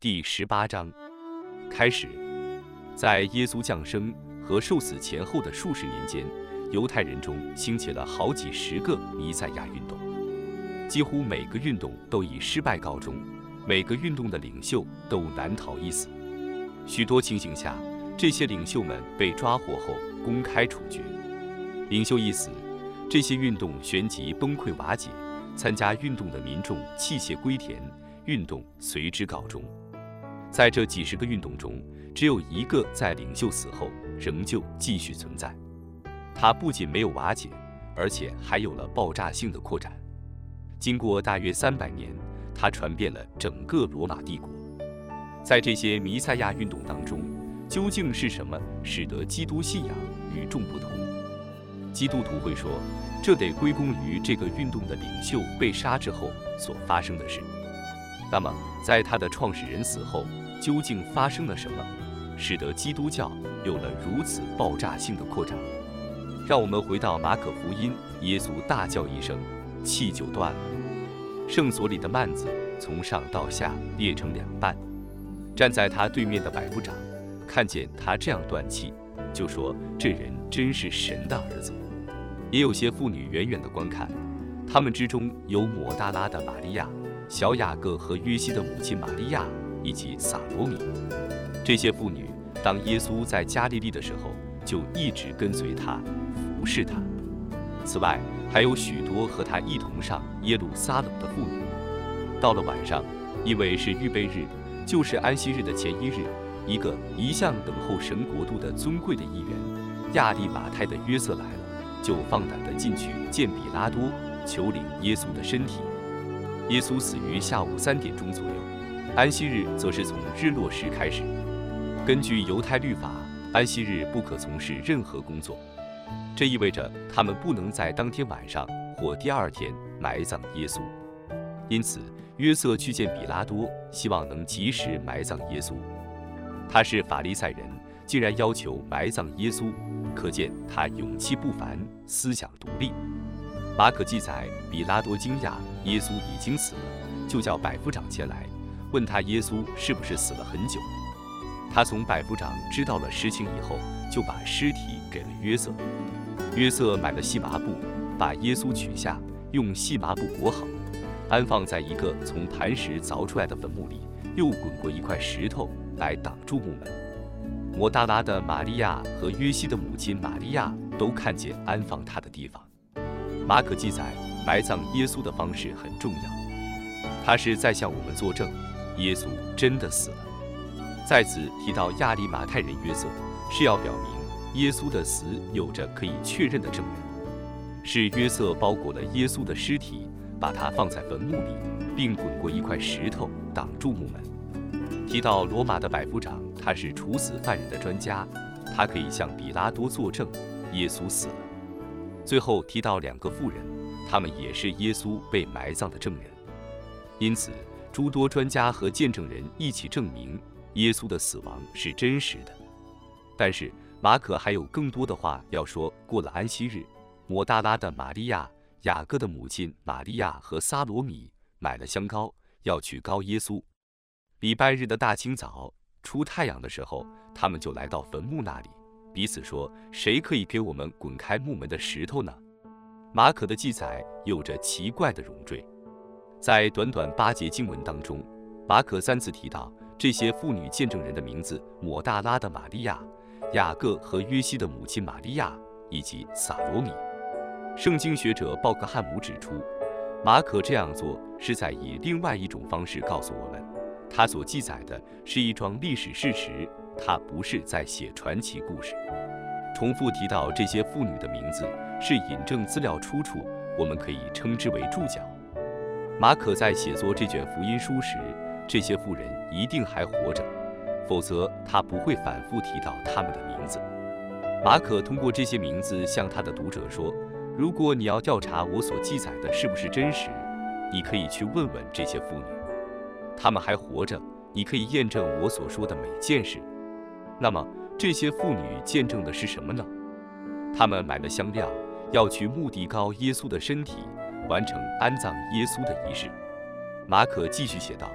第18章开始。在耶稣降生和受死前后的数十年间，犹太人中兴起了好几十个弥赛亚运动，几乎每个运动都以失败告终，每个运动的领袖都难逃一死。许多情形下，这些领袖们被抓获后公开处决。领袖一死，这些运动旋即崩溃瓦解，参加运动的民众弃械归田，运动随之告终。在这几十个运动中，只有一个在领袖死后仍旧继续存在。它不仅没有瓦解，而且还有了爆炸性的扩展。经过大约300年，它传遍了整个罗马帝国。在这些弥赛亚运动当中，究竟是什么使得基督信仰与众不同？基督徒会说，这得归功于这个运动的领袖被杀之后所发生的事。那么，在他的创始人死后，究竟发生了什么，使得基督教有了如此爆炸性的扩展？让我们回到马可福音，耶稣大叫一声，气就断了。圣所里的幔子从上到下裂成2半。站在他对面的百夫长看见他这样断气，就说这人真是神的儿子。也有些妇女远远地观看，他们之中有抹大拉的玛利亚、小雅各和约西的母亲玛利亚以及撒罗米。这些妇女当耶稣在加利利的时候，就一直跟随他，服侍他。此外，还有许多和他一同上耶路撒冷的妇女。到了晚上，因为是预备日，就是安息日的前一日，一向等候神国度的尊贵的议员亚利马太的约瑟来了，就放胆地进去见比拉多，求领耶稣的身体。耶稣死于下午3点钟左右，安息日则是从日落时开始。根据犹太律法，安息日不可从事任何工作，这意味着他们不能在当天晚上或第2天埋葬耶稣。因此，约瑟去见比拉多，希望能及时埋葬耶稣。他是法利赛人，竟然要求埋葬耶稣，可见他勇气不凡，思想独立。马可记载，比拉多惊讶耶稣已经死了，就叫百夫长前来，问他耶稣是不是死了很久。他从百夫长知道了实情以后，就把尸体给了约瑟。约瑟买了细麻布，把耶稣取下，用细麻布裹好，安放在一个从磐石凿出来的坟墓里，又滚过一块石头来挡住墓门。抹大拉的玛利亚和约西的母亲玛利亚都看见安放他的地方。马可记载，埋葬耶稣的方式很重要，他是在向我们作证，耶稣真的死了。在此提到亚利马太人约瑟，是要表明耶稣的死有着可以确认的证人，是约瑟包裹了耶稣的尸体，把它放在坟墓里，并滚过一块石头挡住墓门。提到罗马的百夫长，他是处死犯人的专家，他可以向比拉多作证，耶稣死了。最后提到2个妇人，他们也是耶稣被埋葬的证人。因此，诸多专家和见证人一起证明耶稣的死亡是真实的。但是马可还有更多的话要说。过了安息日，抹大拉的玛利亚、雅各的母亲玛利亚和撒罗米买了香膏，要去膏耶稣。礼拜日的大清早，出太阳的时候，他们就来到坟墓那里，彼此说，谁可以给我们滚开墓门的石头呢？马可的记载有着奇怪的冗赘。在短短8节经文当中，马可3次提到这些妇女见证人的名字：抹大拉的玛利亚、雅各和约西的母亲玛利亚以及撒罗米。圣经学者鲍克汉姆指出，马可这样做是在以另外一种方式告诉我们，他所记载的是一桩历史事实，他不是在写传奇故事。重复提到这些妇女的名字，是引证资料出处，我们可以称之为注脚。马可在写作这卷福音书时，这些妇人一定还活着，否则他不会反复提到他们的名字。马可通过这些名字向他的读者说，如果你要调查我所记载的是不是真实，你可以去问问这些妇女，她们还活着，你可以验证我所说的每件事。那么这些妇女见证的是什么呢？她们买了香料，要去墓地膏耶稣的身体，完成安葬耶稣的仪式。马可继续写道，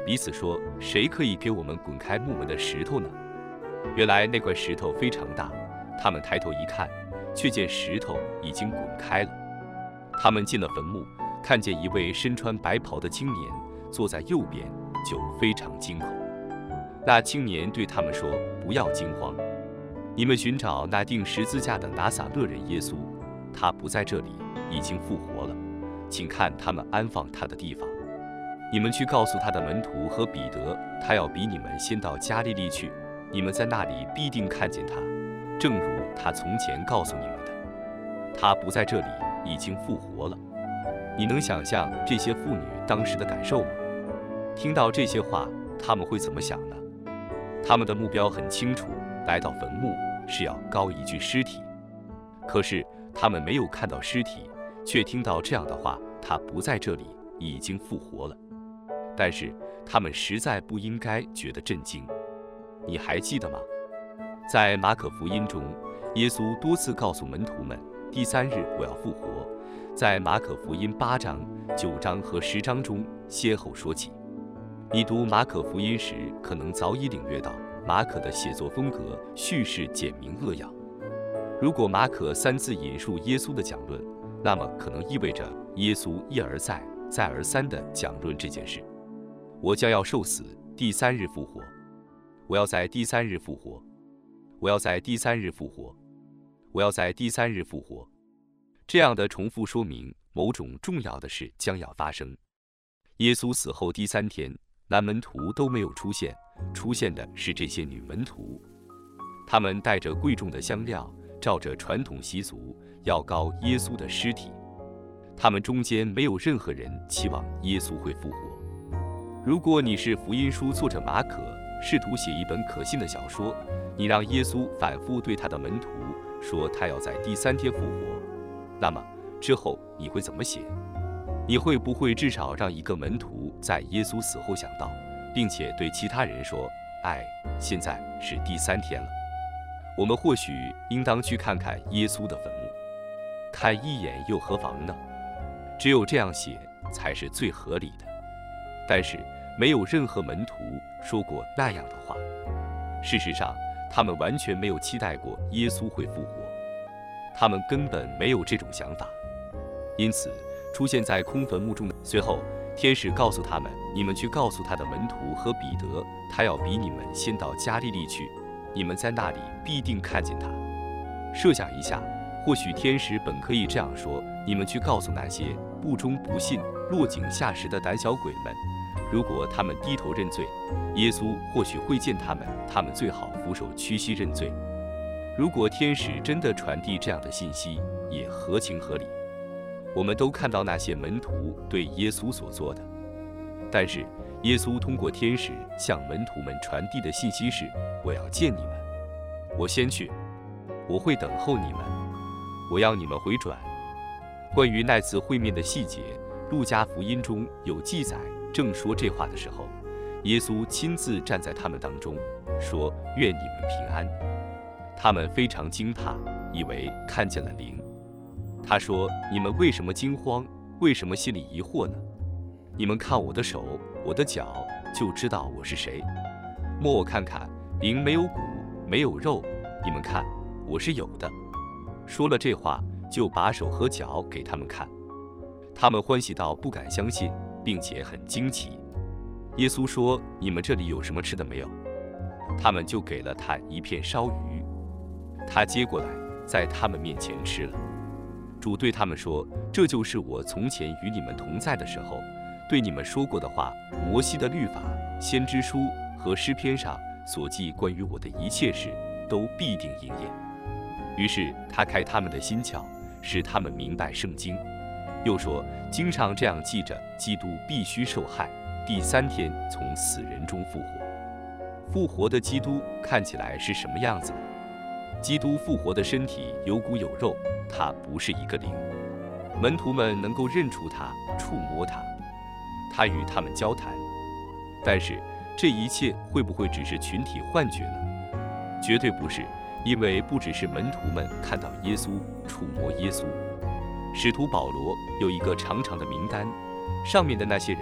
彼此说：“谁可以给我们滚开墓门的石头呢？”原来那块石头非常大，他们抬头一看，却见石头已经滚开了。他们进了坟墓，看见一位身穿白袍的青年坐在右边，就非常惊恐。那青年对他们说：“不要惊慌，你们寻找那钉十字架的拿撒勒人耶稣，他不在这里，已经复活了。请看他们安放他的地方。你们去告诉他的门徒和彼得，他要比你们先到加利利去，你们在那里必定看见他，正如他从前告诉你们的。他不在这里，已经复活了。”你能想象这些妇女当时的感受吗？听到这些话，他们会怎么想呢？他们的目标很清楚，来到坟墓是要膏一具尸体。可是他们没有看到尸体，却听到这样的话：他不在这里，已经复活了。但是他们实在不应该觉得震惊。你还记得吗？在马可福音中，耶稣多次告诉门徒们，第3日我要复活。在马可福音8章、9章和10章中先后说起。你读马可福音时，可能早已领略到马可的写作风格叙事简明扼要。如果马可3次引述耶稣的讲论，那么可能意味着耶稣一而再、再而三地讲论这件事：我将要受死，第3日复活；我要在第3日复活；我要在第3日复活；我要在第3日复活。这样的重复说明某种重要的事将要发生。耶稣死后第3天，男门徒都没有出现，出现的是这些女门徒。他们带着贵重的香料，照着传统习俗要膏耶稣的尸体。他们中间没有任何人期望耶稣会复活。如果你是福音书作者马可，试图写一本可信的小说，你让耶稣反复对他的门徒说他要在第3天复活，那么之后你会怎么写？你会不会至少让一个门徒在耶稣死后想到，并且对其他人说：“现在是第3天了。我们或许应当去看看耶稣的坟墓，看一眼又何妨呢？”只有这样写才是最合理的。但是没有任何门徒说过那样的话。事实上，他们完全没有期待过耶稣会复活，他们根本没有这种想法。因此，出现在空坟墓中的随后，天使告诉他们：“你们去告诉他的门徒和彼得，他要比你们先到加利利去，你们在那里必定看见他。”设想一下，或许天使本可以这样说：“你们去告诉那些不忠不信、落井下石的胆小鬼们，如果他们低头认罪，耶稣或许会见他们，他们最好俯首屈膝认罪。”如果天使真的传递这样的信息，也合情合理。我们都看到那些门徒对耶稣所做的，但是耶稣通过天使向门徒们传递的信息是：我要见你们，我先去，我会等候你们，我要你们回转。关于那次会面的细节，路加福音中有记载。正说这话的时候，耶稣亲自站在他们当中，说：愿你们平安。他们非常惊怕，以为看见了灵。他说：你们为什么惊慌？为什么心里疑惑呢？你们看我的手，我的脚，就知道我是谁。摸我看看，灵没有骨，没有肉，你们看，我是有的。说了这话，就把手和脚给他们看。他们欢喜到不敢相信，并且很惊奇。耶稣说：你们这里有什么吃的没有？他们就给了他一片烧鱼，他接过来，在他们面前吃了。主对他们说：这就是我从前与你们同在的时候，对你们说过的话，摩西的律法、先知书和诗篇上所记关于我的一切事，都必定应验。于是他开他们的心窍，使他们明白圣经。又说，经上这样记着，基督必须受害，第3天从死人中复活。复活的基督看起来是什么样子呢？基督复活的身体有骨有肉，他不是一个灵。门徒们能够认出他，触摸他，他与他们交谈。但是这一切会不会只是群体幻觉呢？绝对不是，因为不只是门徒们看到耶稣，触摸耶稣。使徒保罗有一个长长的名单，上面的那些人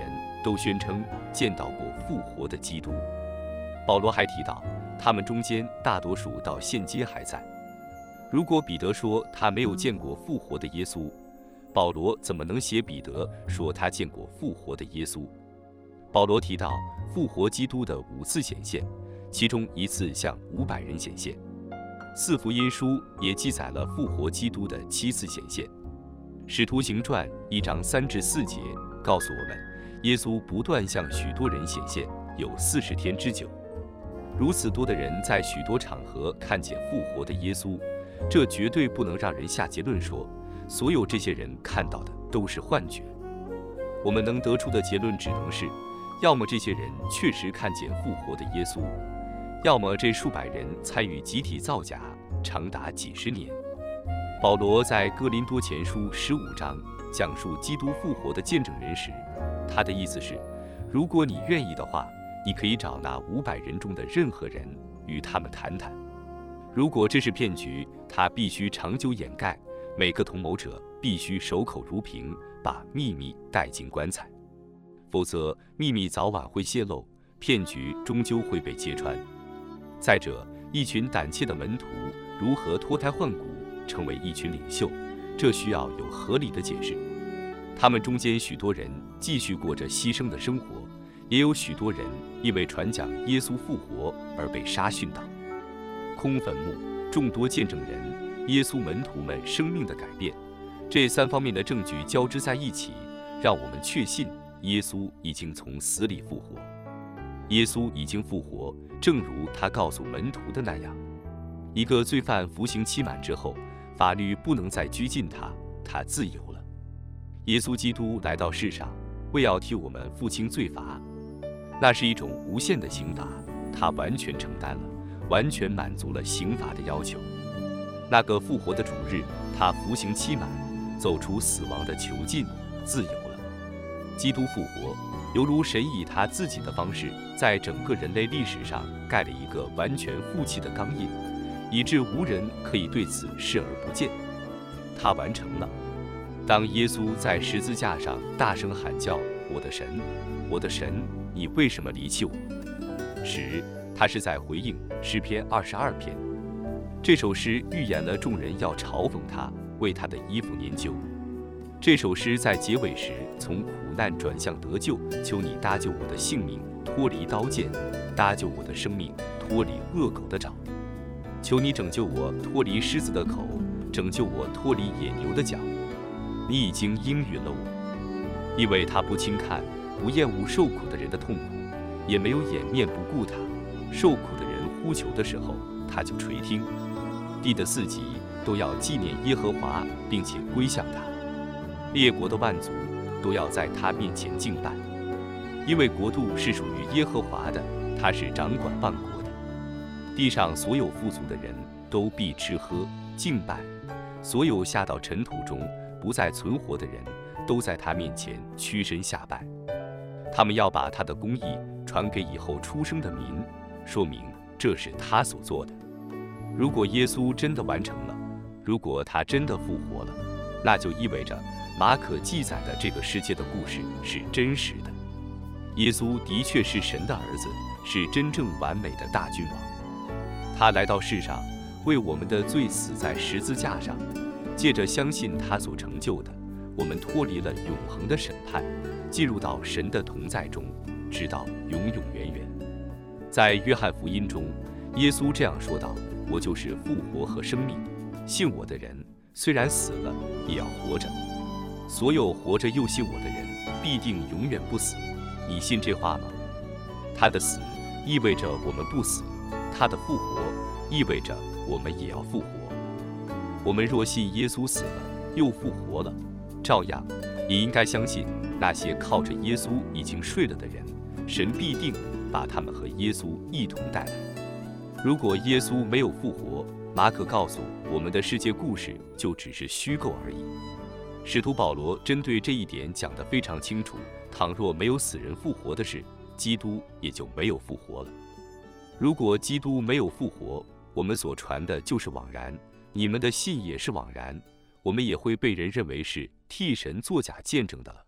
都宣称见到过复活的基督。保罗还提到，他们中间大多数到现今还在。如果彼得说他没有见过复活的耶稣，保罗怎么能写彼得说他见过复活的耶稣？保罗提到复活基督的5次显现，其中1次向500人显现。4福音书也记载了复活基督的7次显现。使徒行传1章3至4节告诉我们，耶稣不断向许多人显现，有40天之久。如此多的人在许多场合看见复活的耶稣，这绝对不能让人下结论说所有这些人看到的都是幻觉。我们能得出的结论只能是，要么这些人确实看见复活的耶稣，要么这数百人参与集体造假长达几十年。保罗在哥林多前书15章讲述基督复活的见证人时，他的意思是，如果你愿意的话，你可以找那500人中的任何人与他们谈谈。如果这是骗局，他必须长久掩盖，每个同谋者必须守口如瓶，把秘密带进棺材，否则秘密早晚会泄露，骗局终究会被揭穿。再者，一群胆怯的门徒如何脱胎换骨成为一群领袖，这需要有合理的解释。他们中间许多人继续过着牺牲的生活，也有许多人因为传讲耶稣复活而被杀殉道。空坟墓、众多见证人、耶稣门徒们生命的改变，这3方面的证据交织在一起，让我们确信耶稣已经从死里复活。耶稣已经复活，正如他告诉门徒的那样。一个罪犯服刑期满之后，法律不能再拘禁他，他自由了。耶稣基督来到世上，为要替我们付清罪罚，那是一种无限的刑罚，他完全承担了，完全满足了刑罚的要求。那个复活的主日，他服刑期满，走出死亡的囚禁，自由了。基督复活，犹如神以他自己的方式，在整个人类历史上盖了一个完全负气的钢印，以致无人可以对此视而不见。他完成了。当耶稣在十字架上大声喊叫：“我的神，我的神，你为什么离弃我？”时，他是在回应诗篇22篇。这首诗预言了众人要嘲讽他，为他的衣服研究。这首诗在结尾时从苦难转向得救，求你搭救我的性命，脱离刀剑；搭救我的生命，脱离恶狗的爪。求你拯救我，脱离狮子的口，拯救我，脱离野牛的角。你已经应允了我，因为他不轻看、不厌恶受苦的人的痛苦，也没有掩面不顾他。受苦的人呼求的时候，他就垂听。地的4极都要纪念耶和华，并且归向他。列国的万族都要在他面前敬拜，因为国度是属于耶和华的，他是掌管万国的。地上所有富足的人都必吃喝敬拜，所有下到尘土中不再存活的人都在他面前屈身下拜。他们要把他的公义传给以后出生的民，说明这是他所做的。如果耶稣真的完成了，如果他真的复活了，那就意味着马可记载的这个世界的故事是真实的。耶稣的确是神的儿子，是真正完美的大君王。他来到世上，为我们的罪死在十字架上，借着相信他所成就的，我们脱离了永恒的审判，进入到神的同在中，直到永永远远。在约翰福音中，耶稣这样说道：“我就是复活和生命，信我的人，虽然死了，也要活着。所有活着又信我的人，必定永远不死。你信这话吗？”他的死意味着我们不死，他的复活意味着我们也要复活。我们若信耶稣死了又复活了，照样也应该相信那些靠着耶稣已经睡了的人，神必定把他们和耶稣一同带来。如果耶稣没有复活，马可告诉我们的世界故事就只是虚构而已。使徒保罗针对这一点讲得非常清楚，倘若没有死人复活的事，基督也就没有复活了。如果基督没有复活，我们所传的就是枉然，你们的信也是枉然，我们也会被人认为是替神作假见证的了。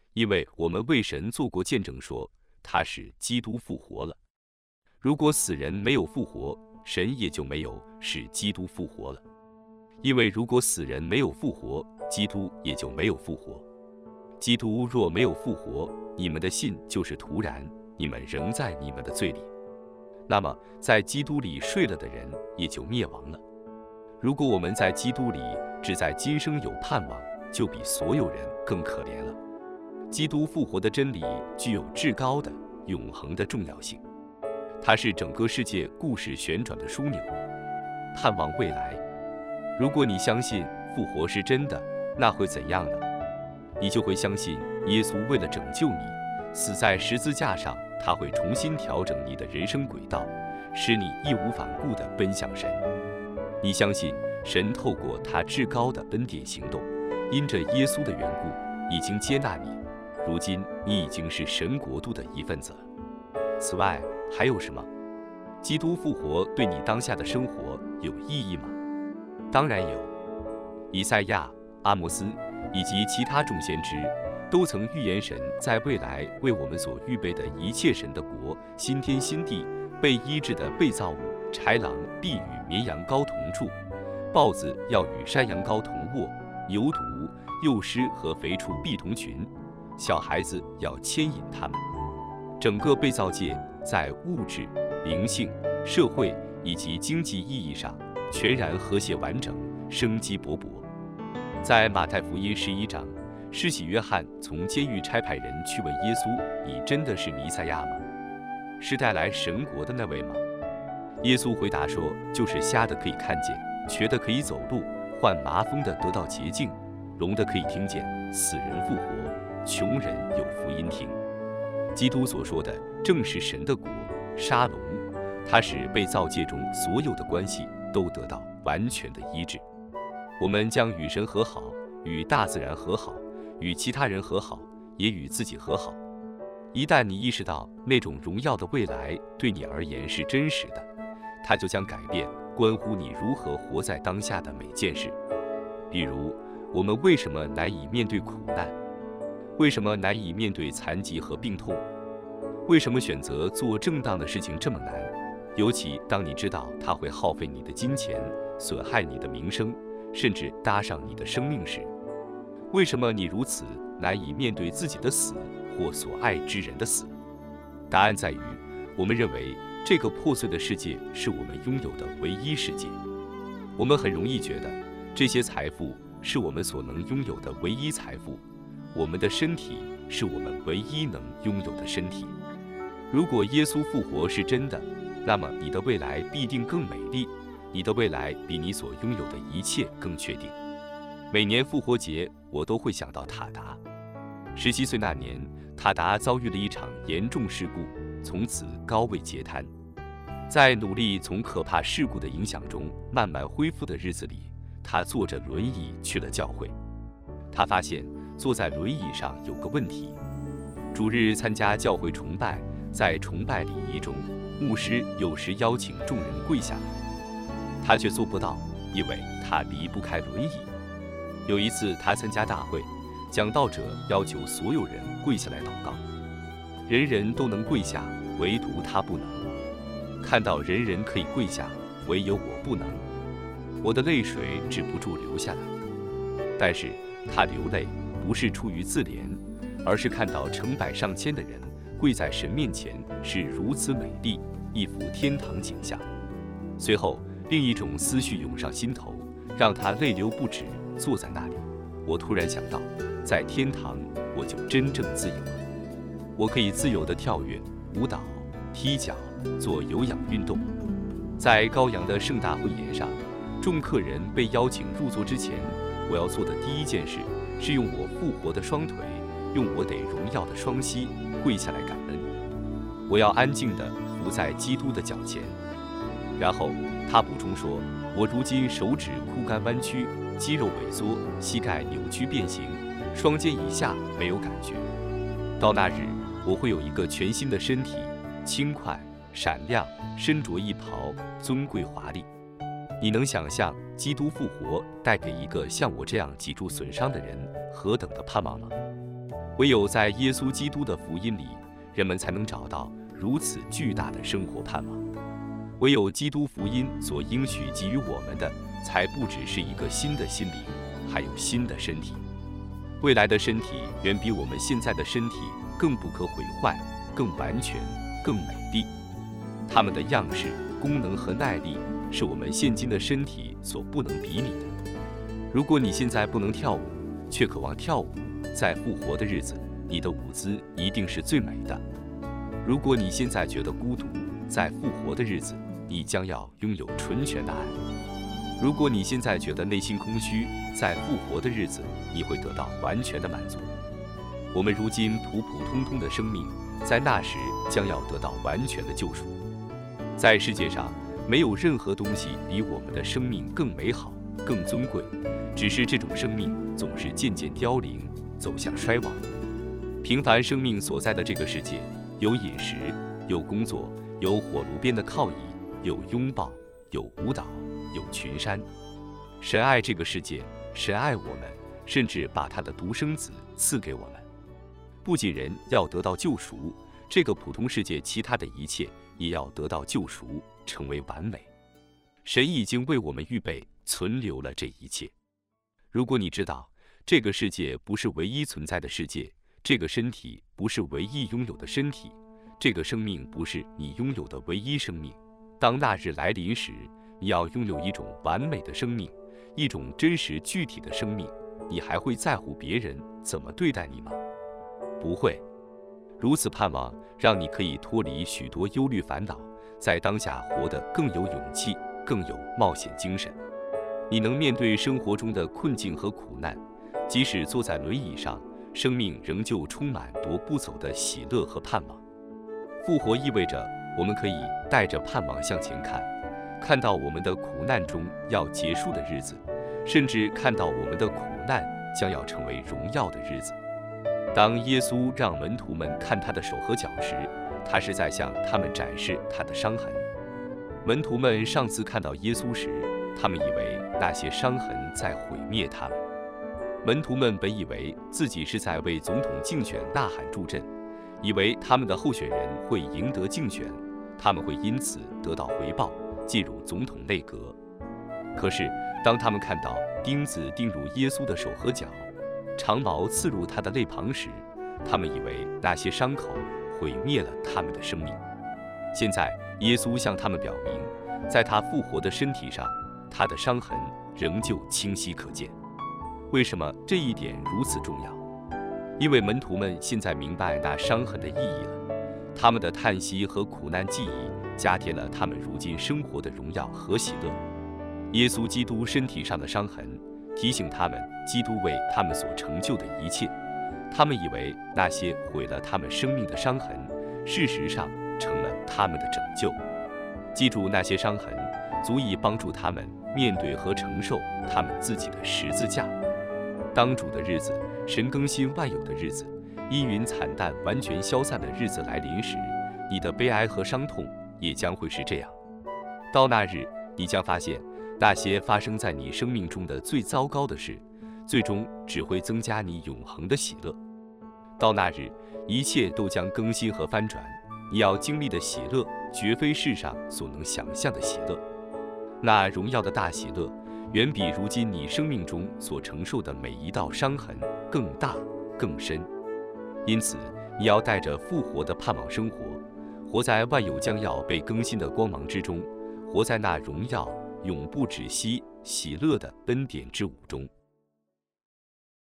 因为我们为神做过见证说，他是基督复活了。如果死人没有复活，神也就没有使基督复活了。因为如果死人没有复活，基督也就没有复活。基督若没有复活，你们的信就是徒然，你们仍在你们的罪里。那么在基督里睡了的人也就灭亡了。如果我们在基督里只在今生有盼望，就比所有人更可怜了。基督复活的真理具有至高的、永恒的重要性，它是整个世界故事旋转的枢纽。盼望未来。如果你相信复活是真的，那会怎样呢？你就会相信耶稣为了拯救你，死在十字架上，他会重新调整你的人生轨道，使你义无反顾地奔向神。你相信神透过他至高的恩典行动，因着耶稣的缘故，已经接纳你，如今你已经是神国度的一份子了。此外，还有什么？基督复活对你当下的生活有意义吗？当然有。以赛亚、阿摩斯以及其他众先知都曾预言神在未来为我们所预备的一切神的国、新天新地、被医治的被造物、豺狼必与绵羊羔同住，豹子要与山羊羔同卧，牛犊、幼狮和肥畜必同群，小孩子要牵引他们。整个被造界在物质、灵性、社会以及经济意义上全然和谐完整，生机勃勃。在马太福音11章，施洗约翰从监狱差派人去问耶稣：“你真的是弥赛亚吗？是带来神国的那位吗？”耶稣回答说：“就是瞎的可以看见，瘸的可以走路，患麻风的得到洁净，聋的可以听见，死人复活，穷人有福音听。”基督所说的正是神的国，沙龙，它使被造界中所有的关系都得到完全的医治。我们将与神和好，与大自然和好，与其他人和好，也与自己和好。一旦你意识到那种荣耀的未来对你而言是真实的，它就将改变关乎你如何活在当下的每件事。比如，我们为什么难以面对苦难？为什么难以面对残疾和病痛？为什么选择做正当的事情这么难？尤其当你知道它会耗费你的金钱，损害你的名声，甚至搭上你的生命时，为什么你如此难以面对自己的死或所爱之人的死？答案在于，我们认为这个破碎的世界是我们拥有的唯一世界。我们很容易觉得这些财富是我们所能拥有的唯一财富，我们的身体是我们唯一能拥有的身体。如果耶稣复活是真的，那么你的未来必定更美丽，你的未来比你所拥有的一切更确定。每年复活节，我都会想到塔达。17岁那年，塔达遭遇了一场严重事故，从此高位截瘫。在努力从可怕事故的影响中慢慢恢复的日子里，他坐着轮椅去了教会。他发现坐在轮椅上有个问题。主日参加教会崇拜，在崇拜礼仪中，牧师有时邀请众人跪下来，他却做不到，因为他离不开轮椅。有一次他参加大会，讲道者要求所有人跪下来祷告，人人都能跪下，唯独他不能。看到人人可以跪下，唯有我不能，我的泪水止不住流下来。但是他流泪不是出于自怜，而是看到成百上千的人跪在神面前是如此美丽，一幅天堂景象。随后另一种思绪涌上心头，让他泪流不止，坐在那里。我突然想到，在天堂我就真正自由了，我可以自由地跳跃、舞蹈、踢脚、做有氧运动。在羔羊的盛大婚宴上，众客人被邀请入座之前，我要做的第一件事是用我复活的双腿，用我得荣耀的双膝跪下来感恩。我要安静地伏在基督的脚前。然后他补充说，我如今手指枯干弯曲，肌肉萎缩，膝盖扭曲变形，双肩以下没有感觉。到那日，我会有一个全新的身体，轻快、闪亮，身着一袍，尊贵华丽。你能想象基督复活带给一个像我这样脊柱损伤的人何等的盼望吗？ 唯有在耶稣基督的福音里，人们才能找到如此巨大的生活盼望。唯有基督福音所应许给予我们的，才不只是一个新的心灵，还有新的身体。未来的身体远比我们现在的身体更不可毁坏，更完全，更美丽。它们的样式、功能和耐力是我们现今的身体所不能比拟的。如果你现在不能跳舞，却渴望跳舞，在复活的日子，你的舞姿一定是最美的。如果你现在觉得孤独，在复活的日子，你将要拥有纯全的爱。如果你现在觉得内心空虚，在复活的日子，你会得到完全的满足。我们如今普普通通的生命，在那时将要得到完全的救赎。在世界上，没有任何东西比我们的生命更美好、更尊贵，只是这种生命总是渐渐凋零，走向衰亡。平凡生命所在的这个世界，有饮食，有工作，有火炉边的靠椅，有拥抱，有舞蹈，有群山。神爱这个世界，神爱我们，甚至把他的独生子赐给我们。不仅人要得到救赎，这个普通世界其他的一切也要得到救赎，成为完美。神已经为我们预备存留了这一切。如果你知道这个世界不是唯一存在的世界，这个身体不是唯一拥有的身体，这个生命不是你拥有的唯一生命，当那日来临时，你要拥有一种完美的生命，一种真实具体的生命，你还会在乎别人怎么对待你吗？不会。如此盼望让你可以脱离许多忧虑烦恼，在当下活得更有勇气，更有冒险精神。你能面对生活中的困境和苦难，即使坐在轮椅上，生命仍旧充满夺不走的喜乐和盼望。复活意味着我们可以带着盼望向前看，看到我们的苦难中要结束的日子，甚至看到我们的苦难将要成为荣耀的日子。当耶稣让门徒们看他的手和脚时，他是在向他们展示他的伤痕。门徒们上次看到耶稣时，他们以为那些伤痕在毁灭他们。门徒们本以为自己是在为总统竞选呐喊助阵，以为他们的候选人会赢得竞选，他们会因此得到回报，进入总统内阁。可是当他们看到钉子钉入耶稣的手和脚，长矛刺入他的肋旁时，他们以为那些伤口毁灭了他们的生命。现在耶稣向他们表明，在他复活的身体上，他的伤痕仍旧清晰可见。为什么这一点如此重要？因为门徒们现在明白那伤痕的意义了，他们的叹息和苦难记忆加添了他们如今生活的荣耀和喜乐。耶稣基督身体上的伤痕提醒他们基督为他们所成就的一切，他们以为那些毁了他们生命的伤痕，事实上成了他们的拯救。记住那些伤痕，足以帮助他们面对和承受他们自己的十字架。当主的日子，神更新万有的日子，阴云惨淡完全消散的日子来临时，你的悲哀和伤痛也将会是这样。到那日，你将发现那些发生在你生命中的最糟糕的事，最终只会增加你永恒的喜乐。到那日，一切都将更新和翻转，你要经历的喜乐，绝非世上所能想象的喜乐。那荣耀的大喜乐，远比如今你生命中所承受的每一道伤痕更大更深。因此，你要带着复活的盼望生活，活在万有将要被更新的光芒之中，活在那荣耀永不止息、喜乐的恩典之舞中。